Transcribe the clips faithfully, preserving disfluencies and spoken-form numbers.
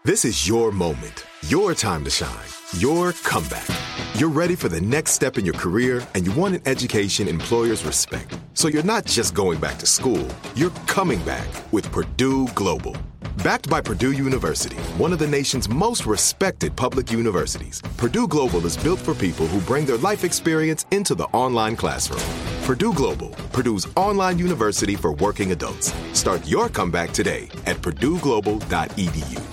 This is your moment, your time to shine, your comeback. You're ready for the next step in your career, and you want an education employers respect. So you're not just going back to school, you're coming back with Purdue Global. Backed by Purdue University, one of the nation's most respected public universities, Purdue Global is built for people who bring their life experience into the online classroom. Purdue Global, Purdue's online university for working adults. Start your comeback today at purdue global dot e d u.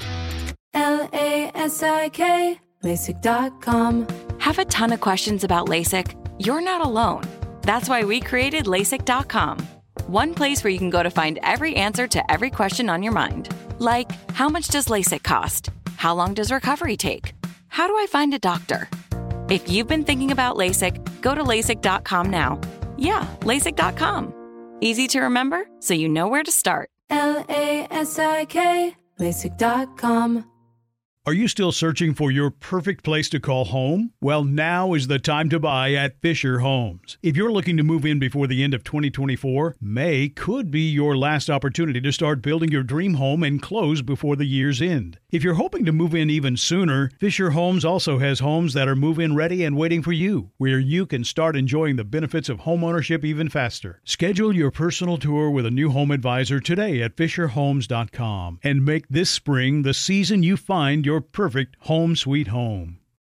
L A S I K, LASIK dot com. Have a ton of questions about LASIK? You're not alone. That's why we created LASIK dot com. One place where you can go to find every answer to every question on your mind. Like, how much does LASIK cost? How long does recovery take? How do I find a doctor? If you've been thinking about LASIK, go to LASIK dot com now. Yeah, LASIK dot com. Easy to remember, so you know where to start. L A S I K, LASIK dot com. Are you still searching for your perfect place to call home? Well, now is the time to buy at Fisher Homes. If you're looking to move in before the end of twenty twenty-four, May could be your last opportunity to start building your dream home and close before the year's end. If you're hoping to move in even sooner, Fisher Homes also has homes that are move-in ready and waiting for you, where you can start enjoying the benefits of homeownership even faster. Schedule your personal tour with a new home advisor today at fisher homes dot com and make this spring the season you find your Your perfect home sweet home.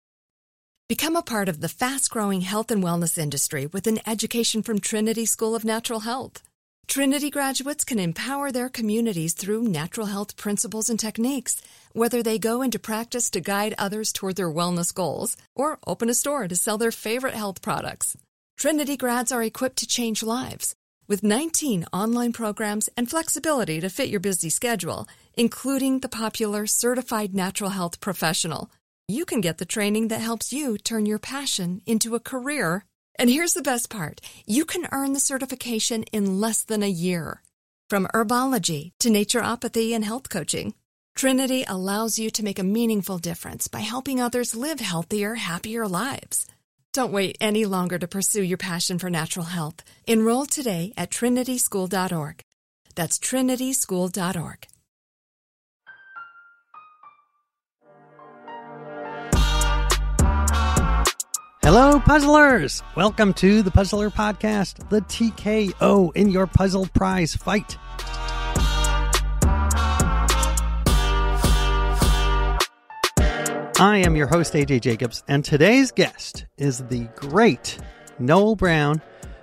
Become a part of the fast-growing health and wellness industry with an education from Trinity School of Natural Health. Trinity graduates can empower their communities through natural health principles and techniques, whether they go into practice to guide others toward their wellness goals or open a store to sell their favorite health products. Trinity grads are equipped to change lives. With nineteen online programs and flexibility to fit your busy schedule, including the popular Certified Natural Health Professional, you can get the training that helps you turn your passion into a career. And here's the best part. You can earn the certification in less than a year. From herbology to naturopathy and health coaching, Trinity allows you to make a meaningful difference by helping others live healthier, happier lives. Don't wait any longer to pursue your passion for natural health. Enroll today at trinity school dot org. That's trinity school dot org. Hello, puzzlers! Welcome to the Puzzler Podcast, the T K O in your puzzle prize fight. I am your host, A J Jacobs, and today's guest is the great Noel Brown,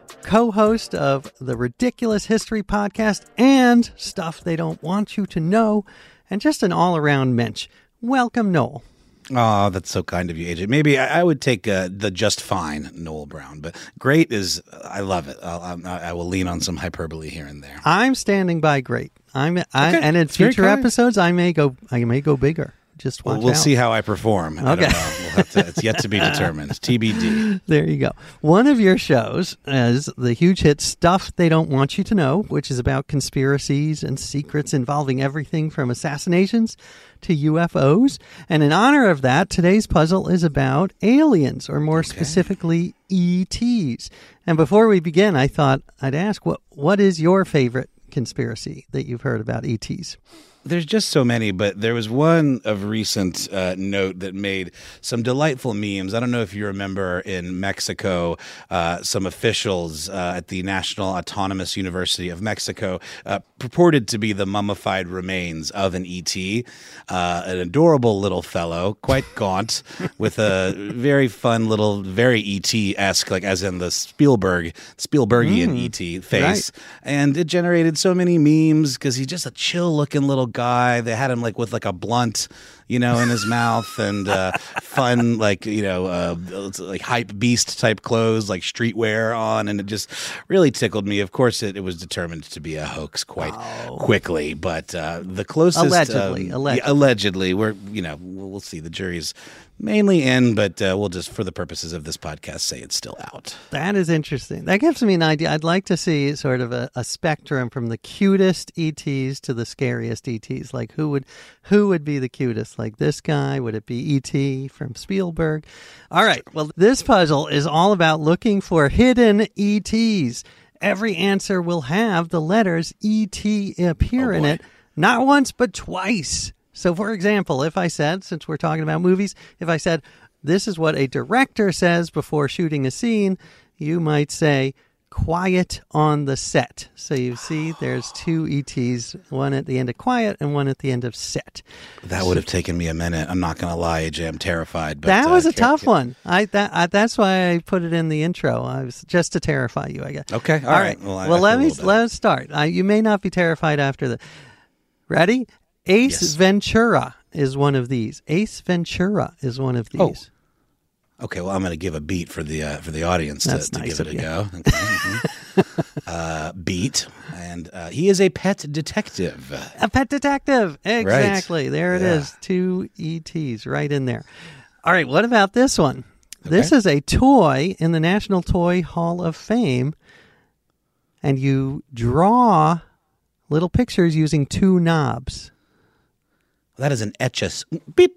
co-host of the Ridiculous History Podcast and Stuff They Don't Want You to Know, and just an all-around mensch. Welcome, Noel. Oh, that's so kind of you, A J. Maybe I, I would take uh, the just fine Noel Brown, but great is, I love it. I'll, I, I will lean on some hyperbole here and there. I'm standing by great. I'm, I, okay. And in It's very future kind. episodes, I may go. I may go bigger. Just watch Well, we'll out. see how I perform. I Okay. don't know. We'll have to, it's yet to be determined. T B D. There you go. One of your shows is the huge hit Stuff They Don't Want You to Know, which is about conspiracies and secrets involving everything from assassinations to U F Os. And in honor of that, today's puzzle is about aliens, or more Okay. specifically, E Ts. And before we begin, I thought I'd ask, what what is your favorite conspiracy that you've heard about E Ts? There's just so many, but there was one of recent uh, note that made some delightful memes. I don't know if you remember in Mexico, uh, some officials uh, at the National Autonomous University of Mexico uh, purported to be the mummified remains of an E T, uh, an adorable little fellow, quite gaunt, with a very fun little, very E T-esque, like as in the Spielberg, Spielbergian Mm, E T face. right. And it generated so many memes because he's just a chill-looking little guy. They had him like with like a blunt, you know, in his mouth, and uh, fun, like, you know, uh, like hype beast type clothes, like streetwear on, and it just really tickled me. Of course, it, it was determined to be a hoax quite Oh. quickly, but uh, the closest, Allegedly, um, allegedly. yeah, allegedly, we're, you know, we'll, we'll see. The jury's mainly in, but uh, we'll just, for the purposes of this podcast, say it's still out. That is interesting. That gives me an idea. I'd like to see sort of a, a spectrum from the cutest E Ts to the scariest E Ts. Like who would who would be the cutest? Like this guy? Would it be E T from Spielberg? All right. Well, this puzzle is all about looking for hidden E Ts. Every answer will have the letters E T appear Oh, in boy. it, not once but twice. So, for example, if I said, since we're talking about movies, if I said, this is what a director says before shooting a scene, you might say, quiet on the set. So you see there's two E Ts, one at the end of quiet and one at the end of set. That would have taken me a minute. I'm not going to lie, A J, I'm terrified. But, that was uh, a tough one. I, that, I That's why I put it in the intro. I was just to terrify you, I guess. Okay, all, all right. right. Well, I, well I let me feel let's start. Uh, you may not be terrified after the. Ready? Ace Yes. Ventura is one of these. Ace Ventura is one of these. Oh. Okay, well, I'm going to give a beat for the uh, for the audience to, That's to nice give it of a you. go. Okay. mhm. uh, beat, and uh, he is a pet detective. A pet detective. Exactly. There it Yeah. is. Two E Ts right in there. All right. What about this one? This Okay. is a toy in the National Toy Hall of Fame, and you draw little pictures using two knobs. That is an etch a beep.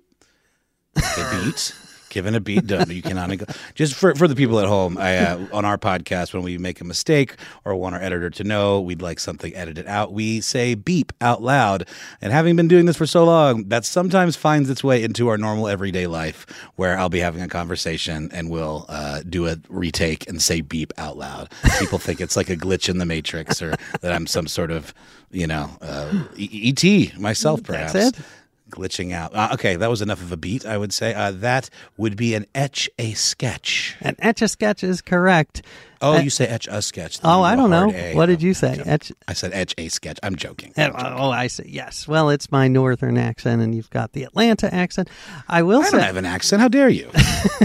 A beat. Given a beat, done. You cannot neg- just for for the people at home. I uh, on our podcast, when we make a mistake or want our editor to know we'd like something edited out, we say beep out loud. And having been doing this for so long, that sometimes finds its way into our normal everyday life, where I'll be having a conversation and we'll uh, do a retake and say beep out loud. People think it's like a glitch in the Matrix, or that I'm some sort of, you know, uh, E T myself, perhaps. That's it. Glitching out. Uh, okay, that was enough of a beat, I would say. Uh, that would be an etch a sketch. An etch a sketch is correct. Oh, Uh, you say etch a sketch. Oh, I don't know. Hard A. What did you say? Okay. Etch. I said etch a sketch. I'm joking. Oh, oh, I see. Yes. Well, it's my northern accent, and you've got the Atlanta accent. I will I say don't have an accent. How dare you?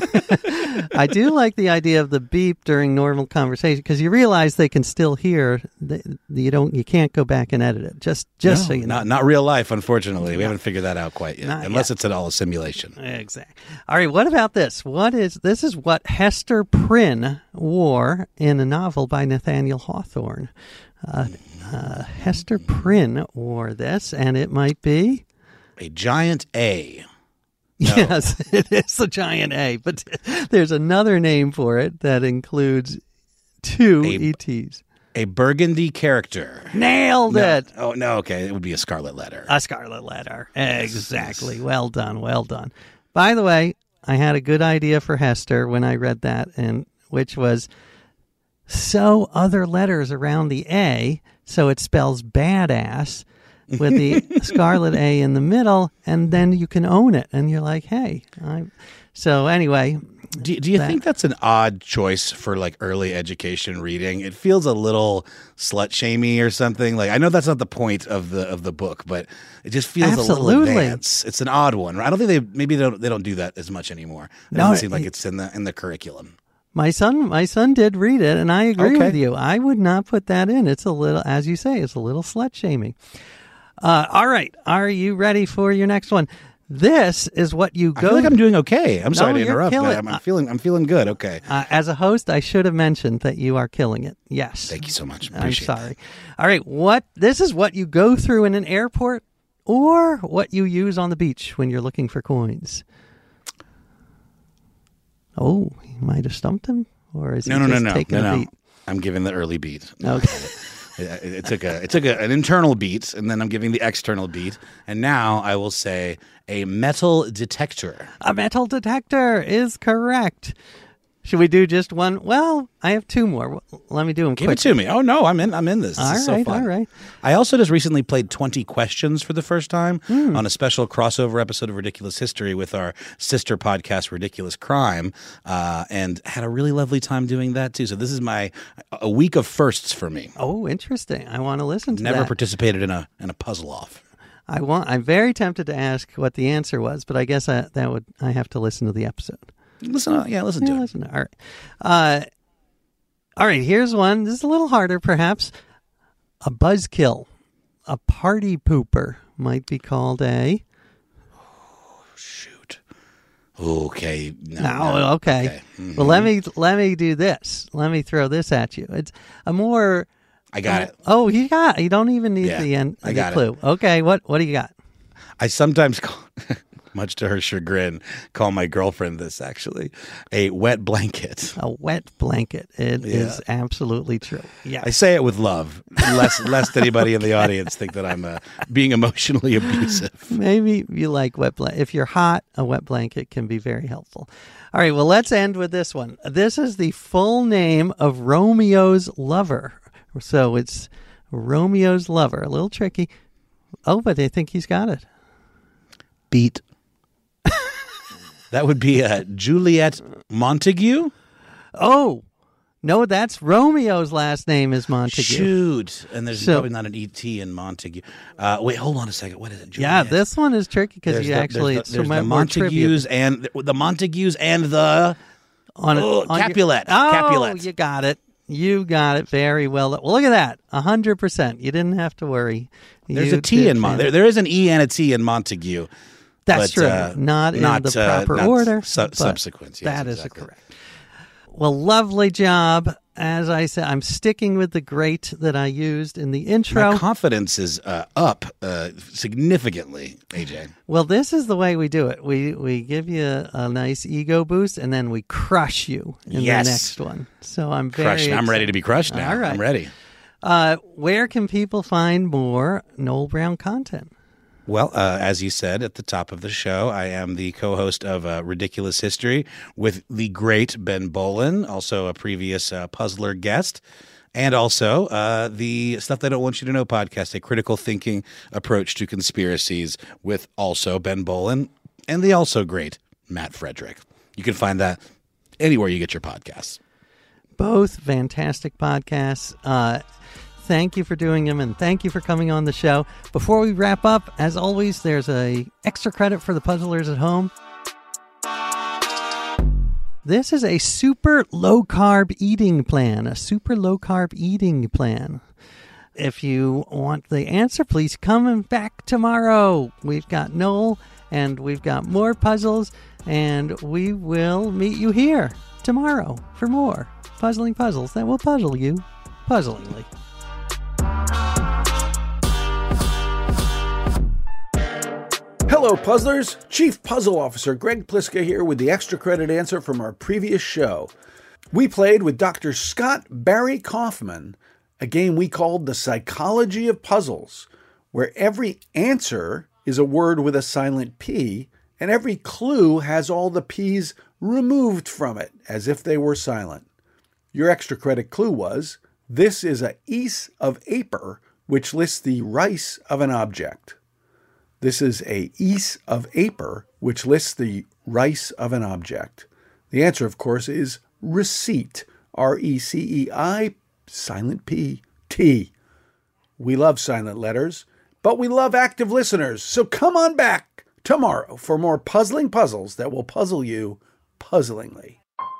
I do like the idea of the beep during normal conversation, because you realize they can still hear. The, you don't. You can't go back and edit it. Just, just No, so you know. not not real life, unfortunately. We haven't figured that out quite yet, Not unless yet. it's at all a simulation. Exactly. All right. What about this? What is this? Is what Hester Prynne wore in a novel by Nathaniel Hawthorne. Uh, uh, Hester Prynne wore this, and it might be. A giant A. No. Yes, it is a giant A, but there's another name for it that includes two A- E Ts. A burgundy character. Nailed No. it. Oh, no, okay. It would be a scarlet letter. A scarlet letter. Exactly. Well done. Well done. By the way, I had a good idea for Hester when I read that, and which was sew other letters around the A so it spells badass with the scarlet A in the middle, and then you can own it. And you're like, hey. I... So anyway. Do, do you that- think that's an odd choice for like early education reading? It feels a little slut shamey or something. Like I know that's not the point of the of the book, but it just feels a little Absolutely. advanced. It's an odd one. I don't think they maybe they don't they don't do that as much anymore. It No, doesn't seem like it- it's in the in the curriculum. My son, my son did read it, and I agree Okay. with you. I would not put that in. It's a little, as you say, it's a little slut shaming. Uh, all right, are you ready for your next one? This is what you I go. feel like I'm doing okay. I'm sorry No, to you're interrupt, but killing- I'm, I'm feeling I'm feeling good. Okay. uh, as a host, I should have mentioned that you are killing it. Yes, Thank you so much. I'm Appreciate sorry. All right, what this is what you go through in an airport, or what you use on the beach when you're looking for coins. Oh, you might have stumped him, or is that. he No, no, no, just no, taking no, a no. beat? I'm giving the early beat. Okay. It, it took a it took a, an internal beat, and then I'm giving the external beat, and now I will say a metal detector. A metal detector is correct. Should we do just one? Well, I have two more. Let me do them Give quick. it to me. Oh no, I'm in. I'm in this. This All is so right, fun. all right. I also just recently played twenty questions for the first time Hmm. on a special crossover episode of Ridiculous History with our sister podcast, Ridiculous Crime, uh, and had a really lovely time doing that too. So this is my a week of firsts for me. Oh, interesting. I want to listen to Never that. participated in a in a puzzle off. I want. I'm very tempted to ask what the answer was, but I guess I, that would. I have to listen to the episode. Listen, uh, yeah, listen Yeah, to it. listen. All right. Uh, all right. Here's one. This is a little harder, perhaps. A buzzkill, a party pooper might be called a. Shoot. Okay. No. No, no. okay. Mhm. Well, let me let me do this. Let me throw this at you. It's a more. I got it. Oh, you got. You don't even need Yeah, the end. I the got it. clue. Okay. What What do you got? I sometimes call, much to her chagrin, call my girlfriend this, actually. A wet blanket. A wet blanket. It Yeah. is absolutely true. Yeah. I say it with love, lest, lest anybody in the audience think that I'm uh, being emotionally abusive. Maybe you like wet blanket. If you're hot, a wet blanket can be very helpful. All right, well, let's end with this one. This is the full name of Romeo's lover. So it's Romeo's lover. A little tricky. Oh, but I think he's got it. Beat. That would be uh, Juliet Montague? Oh, no, that's Romeo's last name is Montague. Shoot. And there's So- probably not an E T in Montague. Uh, wait, hold on a second. What is it? Juliet? Yeah, this one is tricky because There's you the- actually there's the, so there's my- the more trivia. Montagues and the Montagues and the on, oh, on your- Capulet. Oh, Capulet. you got it. You got it very well. Well, look at that. A hundred percent. You didn't have to worry. There's You a T did in Mon. There, fantastic. there is an E and a T in Montague. That's but, true. uh, not in not, the uh, proper not order. su- but subsequent. Yes, that is exactly. correct. Well, lovely job. As I said, I'm sticking with the great that I used in the intro. My confidence is uh, up uh, significantly, A J. Well, this is the way we do it. We we give you a, a nice ego boost, and then we crush you in Yes. the next one. So I'm very Crushed. I'm excited. ready to be crushed now. All right. I'm ready. Uh, where can people find more Noel Brown content? Well, uh, as you said at the top of the show, I am the co-host of uh, Ridiculous History with the great Ben Bolin, also a previous uh, Puzzler guest, and also uh, the Stuff They Don't Want You to Know podcast, a critical thinking approach to conspiracies with also Ben Bolin and the also great Matt Frederick. You can find that anywhere you get your podcasts. Both fantastic podcasts. Uh, thank you for doing them, and thank you for coming on the show. Before we wrap up, as always, there's a extra credit for the puzzlers at home. This is a super low-carb eating plan, a super low-carb eating plan. If you want the answer, please come back tomorrow. We've got Noel, and we've got more puzzles, and we will meet you here tomorrow for more puzzling puzzles that will puzzle you puzzlingly. Hello, puzzlers. Chief Puzzle Officer Greg Pliska here with the extra credit answer from our previous show. We played with Doctor Scott Barry Kaufman a game we called The Psychology of Puzzles, where every answer is a word with a silent P, and every clue has all the P's removed from it, as if they were silent. Your extra credit clue was, this is a ease of aper, which lists the rice of an object. This is a ease of aper, which lists the rice of an object. The answer, of course, is receipt, R E C E I, silent P, T. We love silent letters, but we love active listeners, so come on back tomorrow for more puzzling puzzles that will puzzle you puzzlingly.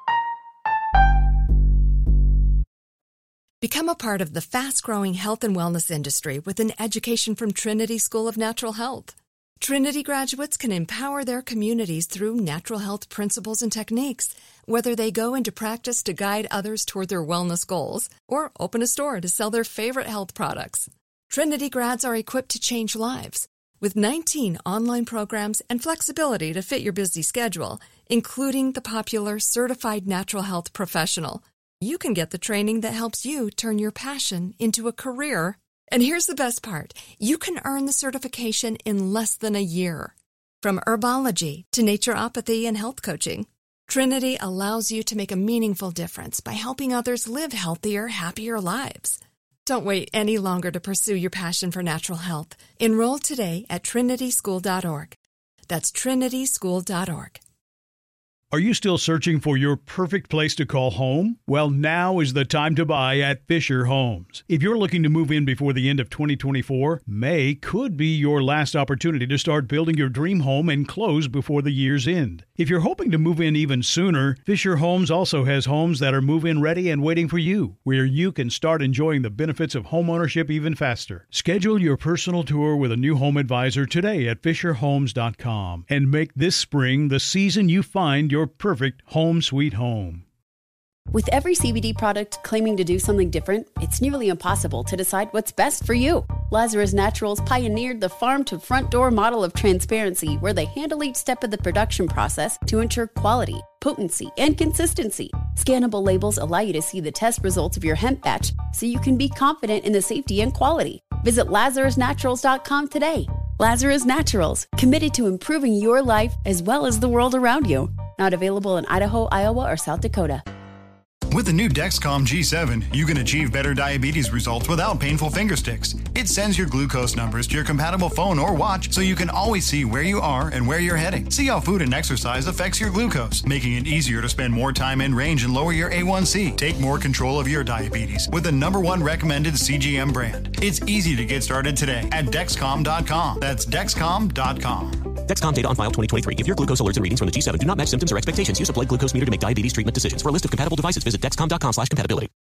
Become a part of the fast-growing health and wellness industry with an education from Trinity School of Natural Health. Trinity graduates can empower their communities through natural health principles and techniques, whether they go into practice to guide others toward their wellness goals or open a store to sell their favorite health products. Trinity grads are equipped to change lives with nineteen online programs and flexibility to fit your busy schedule, including the popular Certified Natural Health Professional. You can get the training that helps you turn your passion into a career. And here's the best part. You can earn the certification in less than a year. From herbology to naturopathy and health coaching, Trinity allows you to make a meaningful difference by helping others live healthier, happier lives. Don't wait any longer to pursue your passion for natural health. Enroll today at trinity school dot org. That's trinity school dot org. Are you still searching for your perfect place to call home? Well, now is the time to buy at Fisher Homes. If you're looking to move in before the end of twenty twenty-four, May could be your last opportunity to start building your dream home and close before the year's end. If you're hoping to move in even sooner, Fisher Homes also has homes that are move-in ready and waiting for you, where you can start enjoying the benefits of homeownership even faster. Schedule your personal tour with a new home advisor today at fisher homes dot com and make this spring the season you find your perfect home sweet home. With every C B D product claiming to do something different, it's nearly impossible to decide what's best for you. Lazarus Naturals pioneered the farm-to-front-door model of transparency, where they handle each step of the production process to ensure quality, potency, and consistency. Scannable labels allow you to see the test results of your hemp batch, so you can be confident in the safety and quality. Visit lazarus naturals dot com today. Lazarus Naturals, committed to improving your life as well as the world around you. Not available in Idaho, Iowa, or South Dakota. With the new Dexcom G seven, you can achieve better diabetes results without painful finger sticks. It sends your glucose numbers to your compatible phone or watch, so you can always see where you are and where you're heading. See how food and exercise affects your glucose, making it easier to spend more time in range and lower your A one C. Take more control of your diabetes with the number one recommended C G M brand. It's easy to get started today at Dexcom dot com. That's Dexcom dot com. Dexcom data on file twenty twenty-three. If your glucose alerts and readings from the G seven do not match symptoms or expectations, use a blood glucose meter to make diabetes treatment decisions. For a list of compatible devices, visit Dexcom dot com slash compatibility.